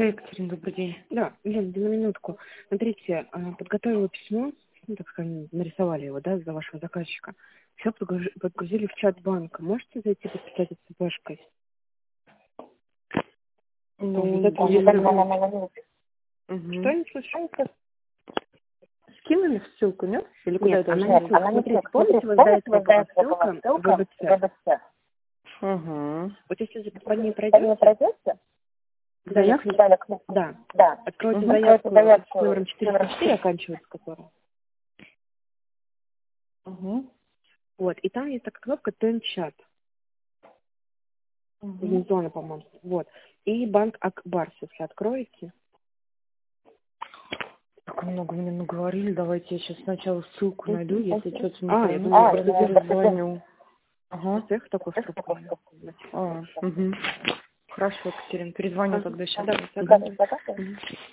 Да, Екатерина, добрый день. Да, Лен, на минутку. Смотрите, подготовила письмо, ну, так скажем, нарисовали его, да, за вашего заказчика. Все подгрузили в чат банка. Можете зайти подписать ЦПшкой? Ну, Вот это я уже Что Угу. не слышу? Скинули в ссылку, нет? Или куда Нет, я она должна не зайти? ссылка. Смотрите, помните, у вас до этого была ссылка ВВЦ. Угу. Вот если по ней пройдете, Заявки? да, откройте Угу. заявку с номером 404, оканчивается которая. Угу. Вот, и там есть такая кнопка «Тен-чат». Угу. Зона, по-моему. Вот. И банк Акбарс, если откроете. Так много мне наговорили. Давайте я сейчас сначала ссылку найду, если что-то не Я пойму, думала, я просто перезвоню. Ага. цех такой в трубку. Угу. Хорошо, Екатерина, перезвоню тогда сейчас. Да, согласна.